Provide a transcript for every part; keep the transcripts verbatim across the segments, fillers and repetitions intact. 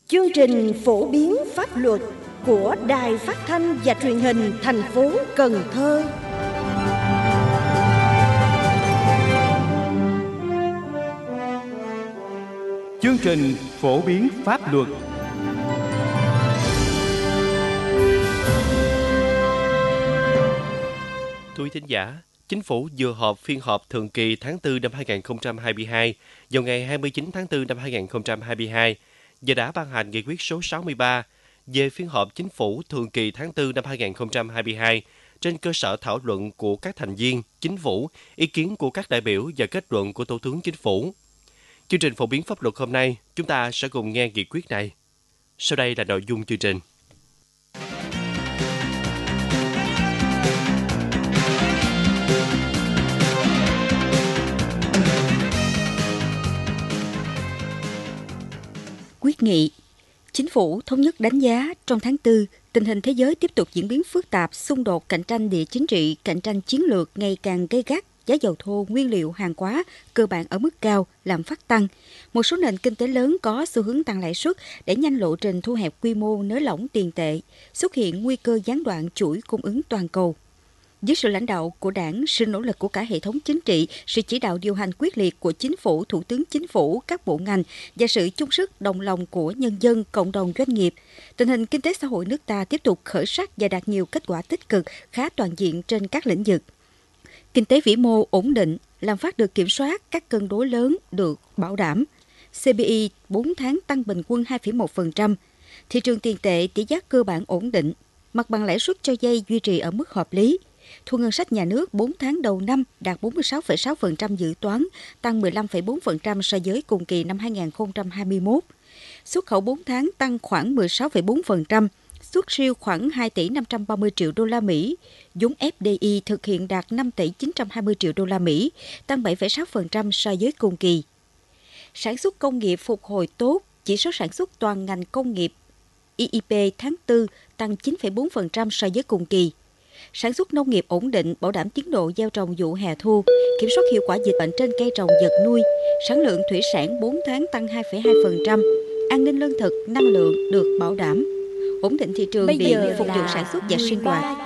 Chương trình phổ biến pháp luật của Đài Phát thanh và Truyền hình thành phố Cần Thơ. Chương trình phổ biến pháp luật. Thưa thính giả, Chính phủ vừa họp phiên họp thường kỳ tháng tư năm hai nghìn không trăm hai mươi hai vào ngày hai mươi chín tháng tư năm hai nghìn không trăm hai mươi hai và đã ban hành nghị quyết số sáu mươi ba về phiên họp Chính phủ thường kỳ tháng tư năm hai nghìn không trăm hai mươi hai trên cơ sở thảo luận của các thành viên Chính phủ, ý kiến của các đại biểu và kết luận của Thủ tướng Chính phủ. Chương trình phổ biến pháp luật hôm nay, chúng ta sẽ cùng nghe nghị quyết này. Sau đây là nội dung chương trình. Quyết nghị. Chính phủ thống nhất đánh giá trong tháng tư, tình hình thế giới tiếp tục diễn biến phức tạp, xung đột, cạnh tranh địa chính trị, cạnh tranh chiến lược ngày càng gay gắt, giá dầu thô, nguyên liệu, hàng hóa cơ bản ở mức cao, lạm phát tăng. Một số nền kinh tế lớn có xu hướng tăng lãi suất để nhanh lộ trình thu hẹp quy mô nới lỏng tiền tệ, xuất hiện nguy cơ gián đoạn chuỗi cung ứng toàn cầu. Dưới sự lãnh đạo của Đảng, sự nỗ lực của cả hệ thống chính trị, sự chỉ đạo điều hành quyết liệt của Chính phủ, Thủ tướng Chính phủ, các bộ ngành và sự chung sức đồng lòng của nhân dân, cộng đồng doanh nghiệp, tình hình kinh tế xã hội nước ta tiếp tục khởi sắc và đạt nhiều kết quả tích cực, khá toàn diện trên các lĩnh vực. Kinh tế vĩ mô ổn định, lạm phát được kiểm soát, các cân đối lớn được bảo đảm. xê pê i bốn tháng tăng bình quân hai phẩy một phần trăm. Thị trường tiền tệ tỷ giá cơ bản ổn định. Mặt bằng lãi suất cho vay duy trì ở mức hợp lý. Thu ngân sách nhà nước bốn tháng đầu năm đạt bốn mươi sáu phẩy sáu phần trăm dự toán, tăng mười lăm phẩy bốn phần trăm so với cùng kỳ năm hai nghìn không trăm hai mươi mốt. Xuất khẩu bốn tháng tăng khoảng mười sáu phẩy bốn phần trăm, xuất siêu khoảng hai tỷ năm trăm ba mươi triệu đô la Mỹ. Vốn ép đê i thực hiện đạt năm tỷ chín trăm hai mươi triệu đô la Mỹ, tăng bảy phẩy sáu phần trăm so với cùng kỳ. Sản xuất công nghiệp phục hồi tốt, chỉ số sản xuất toàn ngành công nghiệp i i pê tháng tư tăng chín phẩy bốn phần trăm so với cùng kỳ. Sản xuất nông nghiệp ổn định, bảo đảm tiến độ gieo trồng vụ hè thu, kiểm soát hiệu quả dịch bệnh trên cây trồng vật nuôi. Sản lượng thủy sản bốn tháng tăng hai phẩy hai phần trăm, an ninh lương thực, năng lượng được bảo đảm. Ổn định thị trường điện phục vụ sản xuất và sinh hoạt.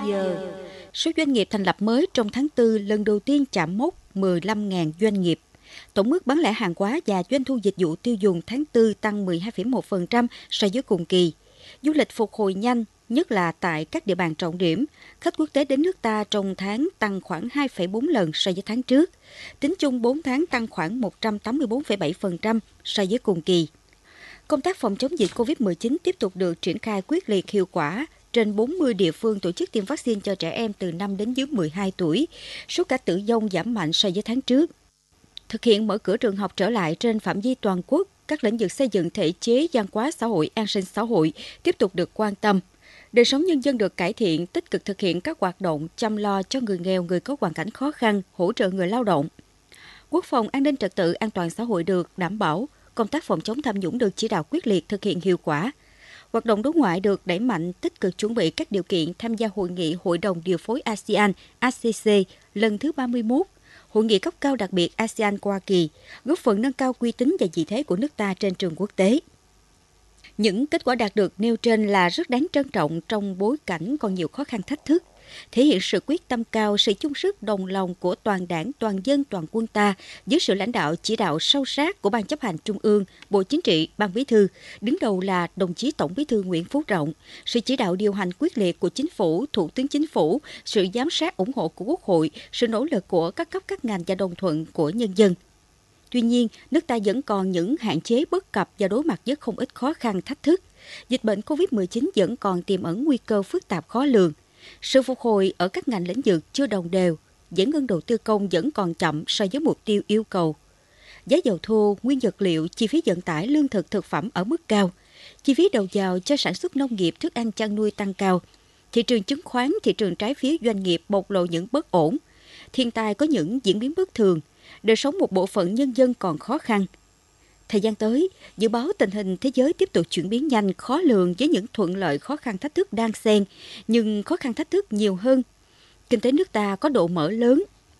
Số doanh nghiệp thành lập mới trong tháng tư lần đầu tiên chạm mốc mười lăm nghìn doanh nghiệp. Tổng mức bán lẻ hàng hóa và doanh thu dịch vụ tiêu dùng tháng tư tăng mười hai phẩy một phần trăm so với cùng kỳ. Du lịch phục hồi nhanh, nhất là tại các địa bàn trọng điểm. Khách quốc tế đến nước ta trong tháng tăng khoảng hai phẩy bốn lần so với tháng trước. Tính chung bốn tháng tăng khoảng một trăm tám mươi tư phẩy bảy phần trăm so với cùng kỳ. Công tác phòng chống dịch covid mười chín tiếp tục được triển khai quyết liệt hiệu quả. Trên bốn mươi địa phương tổ chức tiêm vaccine cho trẻ em từ năm đến dưới mười hai tuổi. Số ca tử vong giảm mạnh so với tháng trước. Thực hiện mở cửa trường học trở lại trên phạm vi toàn quốc, các lĩnh vực xây dựng thể chế, văn hóa xã hội, an sinh xã hội tiếp tục được quan tâm. Đời sống nhân dân được cải thiện, tích cực thực hiện các hoạt động chăm lo cho người nghèo, người có hoàn cảnh khó khăn, hỗ trợ người lao động. Quốc phòng, an ninh trật tự, an toàn xã hội được đảm bảo, công tác phòng chống tham nhũng được chỉ đạo quyết liệt thực hiện hiệu quả. Hoạt động đối ngoại được đẩy mạnh, tích cực chuẩn bị các điều kiện tham gia hội nghị Hội đồng điều phối a sê an a xê xê lần thứ ba mươi mốt, Hội nghị cấp cao đặc biệt a sê an Hoa Kỳ, góp phần nâng cao uy tín và vị thế của nước ta trên trường quốc tế. Những kết quả đạt được nêu trên là rất đáng trân trọng trong bối cảnh còn nhiều khó khăn thách thức, thể hiện sự quyết tâm cao, sự chung sức đồng lòng của toàn đảng, toàn dân, toàn quân ta dưới sự lãnh đạo chỉ đạo sâu sát của Ban chấp hành Trung ương, Bộ Chính trị, Ban Bí thư, đứng đầu là đồng chí Tổng Bí thư Nguyễn Phú Trọng, sự chỉ đạo điều hành quyết liệt của Chính phủ, Thủ tướng Chính phủ, sự giám sát ủng hộ của Quốc hội, sự nỗ lực của các cấp các ngành và đồng thuận của nhân dân. Tuy nhiên, nước ta vẫn còn những hạn chế bất cập và đối mặt với không ít khó khăn thách thức. Dịch bệnh covid mười chín vẫn còn tiềm ẩn nguy cơ phức tạp khó lường. Sự phục hồi ở các ngành lĩnh vực chưa đồng đều, giải ngân đầu tư công vẫn còn chậm so với mục tiêu yêu cầu. Giá dầu thô, nguyên vật liệu, chi phí vận tải, lương thực, thực phẩm ở mức cao. Chi phí đầu vào cho sản xuất nông nghiệp, thức ăn chăn nuôi tăng cao. Thị trường chứng khoán, thị trường trái phiếu doanh nghiệp bộc lộ những bất ổn. Thiên tai có những diễn biến bất thường. Đời sống một bộ phận nhân dân còn khó khăn. Thời gian tới, dự báo tình hình thế giới tiếp tục chuyển biến nhanh, khó lường với những thuận lợi khó khăn thách thức đan xen, nhưng khó khăn thách thức nhiều hơn. Kinh tế nước ta có độ mở lớn,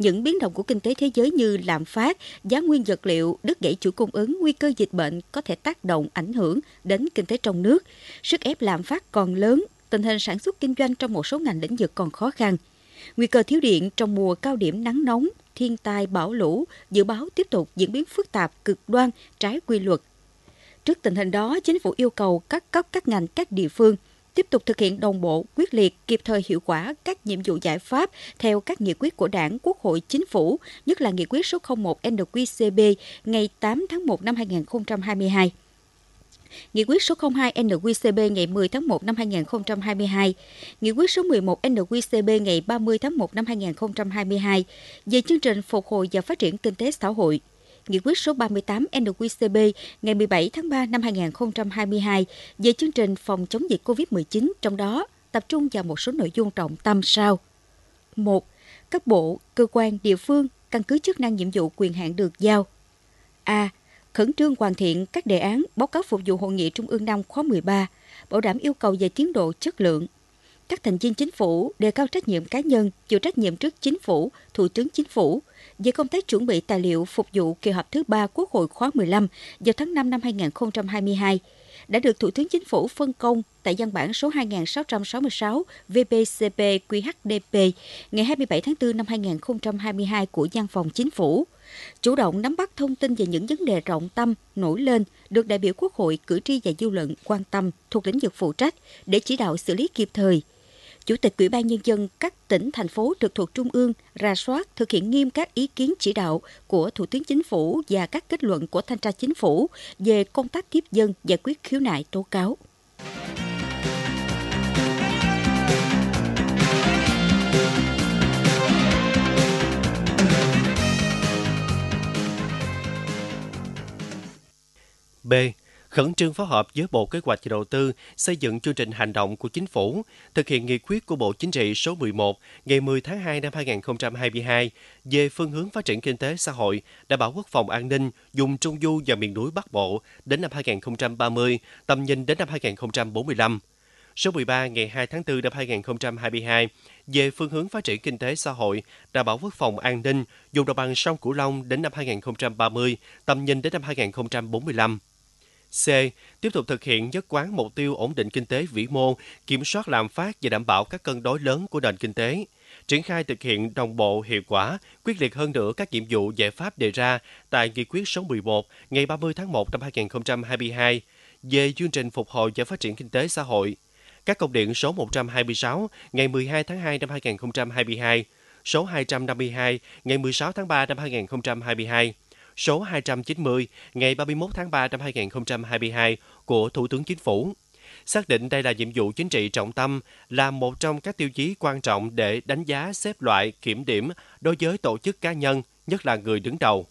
những biến động của kinh tế thế giới như lạm phát, giá nguyên vật liệu, đứt gãy chuỗi cung ứng, nguy cơ dịch bệnh có thể tác động ảnh hưởng đến kinh tế trong nước. Sức ép lạm phát còn lớn, tình hình sản xuất kinh doanh trong một số ngành lĩnh vực còn khó khăn. Nguy cơ thiếu điện trong mùa cao điểm nắng nóng, thiên tai bão lũ dự báo tiếp tục diễn biến phức tạp, cực đoan, trái quy luật. Trước tình hình đó, Chính phủ yêu cầu các cấp, các ngành, các địa phương tiếp tục thực hiện đồng bộ, quyết liệt, kịp thời hiệu quả các nhiệm vụ giải pháp theo các nghị quyết của Đảng, Quốc hội, Chính phủ, nhất là nghị quyết số không một N Q C B ngày tám tháng một năm hai nghìn không trăm hai mươi hai. Nghị quyết số không hai N Q C B ngày mười tháng một năm hai nghìn không trăm hai mươi hai, Nghị quyết số mười một N Q C B ngày ba mươi tháng một năm hai nghìn không trăm hai mươi hai về chương trình phục hồi và phát triển kinh tế xã hội, Nghị quyết số ba mươi tám N Q C B ngày mười bảy tháng ba năm hai nghìn không trăm hai mươi hai về chương trình phòng chống dịch covid mười chín, trong đó tập trung vào một số nội dung trọng tâm sau. một. Các bộ, cơ quan, địa phương căn cứ chức năng nhiệm vụ quyền hạn được giao. A. Khẩn trương hoàn thiện các đề án, báo cáo phục vụ Hội nghị Trung ương năm khóa mười ba, bảo đảm yêu cầu về tiến độ, chất lượng. Các thành viên Chính phủ đề cao trách nhiệm cá nhân, chịu trách nhiệm trước Chính phủ, Thủ tướng Chính phủ về công tác chuẩn bị tài liệu phục vụ kỳ họp thứ ba Quốc hội khóa mười lăm vào tháng năm năm hai nghìn không trăm hai mươi hai, đã được Thủ tướng Chính phủ phân công tại văn bản số hai nghìn sáu trăm sáu mươi sáu V P C P Q H D P ngày hai mươi bảy tháng tư năm hai nghìn không trăm hai mươi hai của Văn phòng Chính phủ. Chủ động nắm bắt thông tin về những vấn đề trọng tâm nổi lên được đại biểu Quốc hội, cử tri và dư luận quan tâm thuộc lĩnh vực phụ trách để chỉ đạo xử lý kịp thời. Chủ tịch Ủy ban Nhân dân các tỉnh, thành phố trực thuộc Trung ương rà soát thực hiện nghiêm các ý kiến chỉ đạo của Thủ tướng Chính phủ và các kết luận của Thanh tra Chính phủ về công tác tiếp dân, giải quyết khiếu nại tố cáo. B. Khẩn trương phối hợp với Bộ Kế hoạch và Đầu tư xây dựng chương trình hành động của Chính phủ, thực hiện nghị quyết của Bộ Chính trị số mười một ngày mười tháng hai năm hai nghìn không trăm hai mươi hai về phương hướng phát triển kinh tế xã hội, đảm bảo quốc phòng an ninh, vùng Trung Du và miền núi Bắc Bộ đến năm hai nghìn không trăm ba mươi, tầm nhìn đến năm hai nghìn không trăm bốn mươi lăm. Số mười ba ngày hai tháng tư năm hai nghìn không trăm hai mươi hai về phương hướng phát triển kinh tế xã hội, đảm bảo quốc phòng an ninh, vùng đồng bằng sông Cửu Long đến năm hai nghìn không trăm ba mươi, tầm nhìn đến năm hai nghìn không trăm bốn mươi lăm. C. Tiếp tục thực hiện nhất quán mục tiêu ổn định kinh tế vĩ mô, kiểm soát lạm phát và đảm bảo các cân đối lớn của nền kinh tế. Triển khai thực hiện đồng bộ, hiệu quả, quyết liệt hơn nữa các nhiệm vụ giải pháp đề ra tại Nghị quyết số mười một ngày ba mươi tháng một năm hai nghìn không trăm hai mươi hai về chương trình phục hồi và phát triển kinh tế xã hội. Các công điện số một trăm hai mươi sáu ngày mười hai tháng hai năm hai nghìn không trăm hai mươi hai, số hai trăm năm mươi hai ngày mười sáu tháng ba năm hai nghìn không trăm hai mươi hai, số hai trăm chín mươi ngày ba mươi mốt tháng ba năm hai nghìn không trăm hai mươi hai của Thủ tướng Chính phủ. Xác định đây là nhiệm vụ chính trị trọng tâm, là một trong các tiêu chí quan trọng để đánh giá, xếp loại, kiểm điểm đối với tổ chức cá nhân, nhất là người đứng đầu.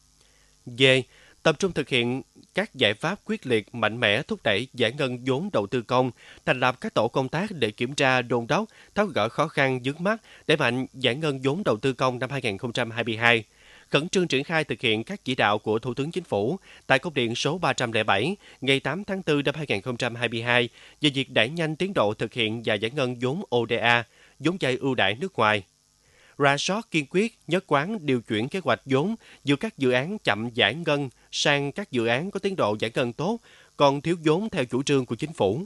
D. Tập trung thực hiện các giải pháp quyết liệt, mạnh mẽ thúc đẩy giải ngân vốn đầu tư công, thành lập các tổ công tác để kiểm tra, đôn đốc, tháo gỡ khó khăn vướng mắc, đẩy mạnh giải ngân vốn đầu tư công năm hai nghìn không trăm hai mươi hai. Khẩn trương triển khai thực hiện các chỉ đạo của Thủ tướng Chính phủ tại công điện số ba trăm lẻ bảy ngày tám tháng tư năm hai nghìn không trăm hai mươi hai về việc đẩy nhanh tiến độ thực hiện và giải ngân vốn O D A, vốn vay ưu đãi nước ngoài. Rà soát kiên quyết, nhất quán điều chuyển kế hoạch vốn giữa các dự án chậm giải ngân sang các dự án có tiến độ giải ngân tốt, còn thiếu vốn theo chủ trương của Chính phủ.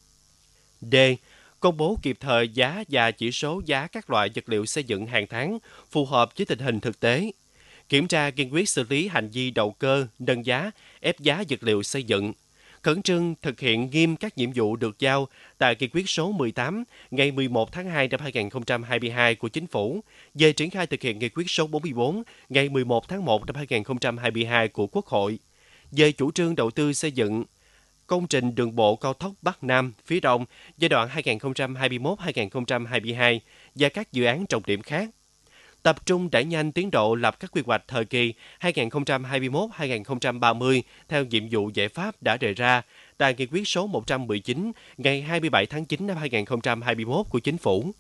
D. Công bố kịp thời giá và chỉ số giá các loại vật liệu xây dựng hàng tháng phù hợp với tình hình thực tế. Kiểm tra kiên quyết xử lý hành vi đầu cơ, nâng giá, ép giá vật liệu xây dựng. Khẩn trương thực hiện nghiêm các nhiệm vụ được giao tại Nghị quyết số mười tám ngày mười một tháng hai năm hai nghìn không trăm hai mươi hai của Chính phủ về triển khai thực hiện Nghị quyết số bốn mươi bốn ngày mười một tháng một năm hai nghìn không trăm hai mươi hai của Quốc hội về chủ trương đầu tư xây dựng công trình đường bộ cao tốc Bắc Nam phía Đông giai đoạn hai nghìn không trăm hai mươi mốt đến hai nghìn không trăm hai mươi hai và các dự án trọng điểm khác. Tập trung đẩy nhanh tiến độ lập các quy hoạch thời kỳ hai nghìn không trăm hai mươi mốt đến hai nghìn không trăm ba mươi theo nhiệm vụ giải pháp đã đề ra tại Nghị quyết số một trăm mười chín ngày hai mươi bảy tháng chín năm hai nghìn không trăm hai mươi mốt của Chính phủ.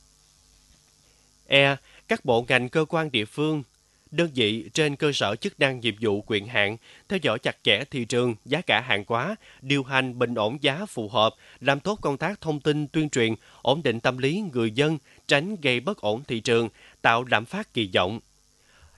E. Các bộ ngành, cơ quan địa phương, đơn vị trên cơ sở chức năng, nhiệm vụ, quyền hạn theo dõi chặt chẽ thị trường, giá cả hàng hóa, điều hành bình ổn giá phù hợp, làm tốt công tác thông tin tuyên truyền, ổn định tâm lý người dân, tránh gây bất ổn thị trường, tạo lạm phát kỳ vọng.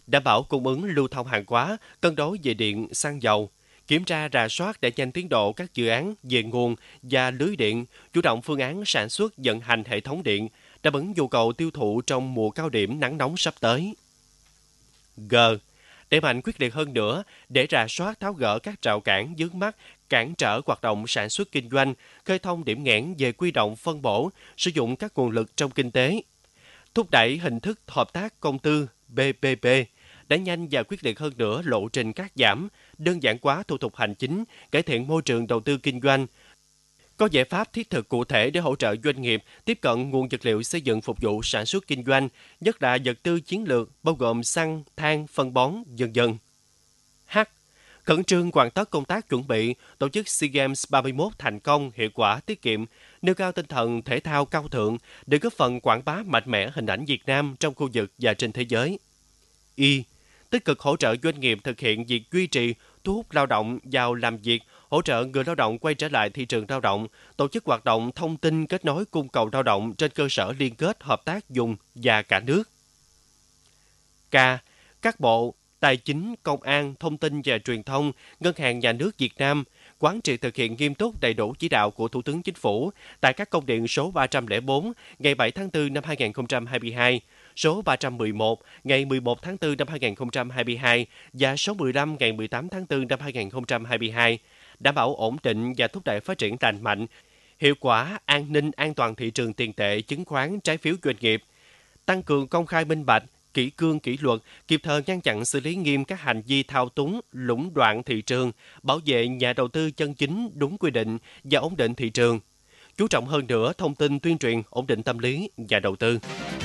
đảm bảo cung ứng lưu thông hàng hóa, cân đối về điện, xăng dầu, kiểm tra rà soát để nhanh tiến độ các dự án về nguồn và lưới điện, chủ động phương án sản xuất vận hành hệ thống điện, đáp ứng nhu cầu tiêu thụ trong mùa cao điểm nắng nóng sắp tới. G. Đẩy mạnh quyết liệt hơn nữa để rà soát tháo gỡ các rào cản vướng mắc, cản trở hoạt động sản xuất kinh doanh, khơi thông điểm nghẽn về quy động phân bổ, sử dụng các nguồn lực trong kinh tế. Thúc đẩy hình thức hợp tác công tư B P P, đẩy nhanh và quyết liệt hơn nữa lộ trình cắt giảm, đơn giản hóa thủ tục hành chính, cải thiện môi trường đầu tư kinh doanh. Có giải pháp thiết thực cụ thể để hỗ trợ doanh nghiệp tiếp cận nguồn vật liệu xây dựng phục vụ sản xuất kinh doanh, nhất là vật tư chiến lược bao gồm xăng, than, phân bón, vân vân. H. Khẩn trương hoàn tất công tác chuẩn bị tổ chức SEA Games ba mươi mốt thành công, hiệu quả, tiết kiệm, nêu cao tinh thần thể thao cao thượng để góp phần quảng bá mạnh mẽ hình ảnh Việt Nam trong khu vực và trên thế giới. Y. Tích cực hỗ trợ doanh nghiệp thực hiện việc duy trì, thu hút lao động vào làm việc, hỗ trợ người lao động quay trở lại thị trường lao động, tổ chức hoạt động thông tin kết nối cung cầu lao động trên cơ sở liên kết hợp tác vùng và cả nước. K. Các bộ Tài chính, Công an, Thông tin và Truyền thông, Ngân hàng Nhà nước Việt Nam quán triệt thực hiện nghiêm túc đầy đủ chỉ đạo của Thủ tướng Chính phủ tại các công điện số ba trăm lẻ bốn ngày bảy tháng tư năm hai nghìn không trăm hai mươi hai, số ba trăm mười một ngày mười một tháng tư năm hai nghìn không trăm hai mươi hai và số mười lăm ngày mười tám tháng tư năm hai nghìn không trăm hai mươi hai, đảm bảo ổn định và thúc đẩy phát triển lành mạnh, hiệu quả, an ninh, an toàn thị trường tiền tệ, chứng khoán, trái phiếu doanh nghiệp, tăng cường công khai minh bạch, kỷ cương kỷ luật, kịp thời ngăn chặn xử lý nghiêm các hành vi thao túng, lũng đoạn thị trường, bảo vệ nhà đầu tư chân chính đúng quy định và ổn định thị trường. Chú trọng hơn nữa thông tin tuyên truyền, ổn định tâm lý và đầu tư.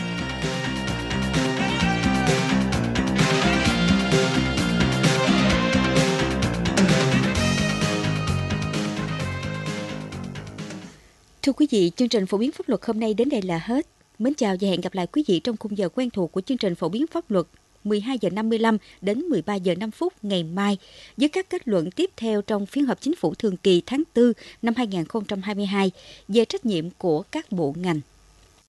Thưa quý vị, chương trình phổ biến pháp luật hôm nay đến đây là hết. Mến chào và hẹn gặp lại quý vị trong khung giờ quen thuộc của chương trình phổ biến pháp luật mười hai giờ năm mươi lăm đến mười ba giờ năm phút ngày mai với các kết luận tiếp theo trong phiên họp chính phủ thường kỳ tháng tư năm hai nghìn không trăm hai mươi hai về trách nhiệm của các bộ ngành.